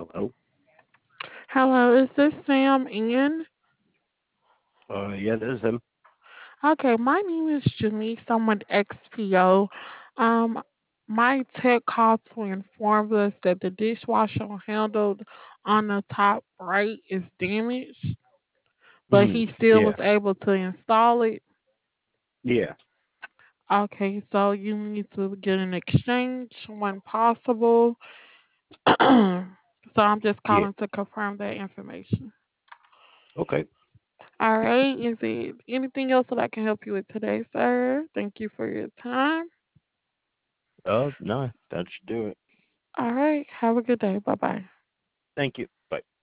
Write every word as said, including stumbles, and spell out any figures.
Hello. Hello, is this Sam Ian? Uh, yeah, this is him. Okay, my name is Janice. I'm with X P O. Um, my tech called to inform us that the dishwasher handle on the top right is damaged, but Mm, he still was yeah, able to install it. yeah, Okay, so you need to get an exchange when possible. So I'm just yeah. calling to confirm that information. Okay. All right. Is it anything else that I can help you with today, sir? Thank you for your time. Uh, no, that should do it. All right. Have a good day. Bye bye. Thank you. Bye.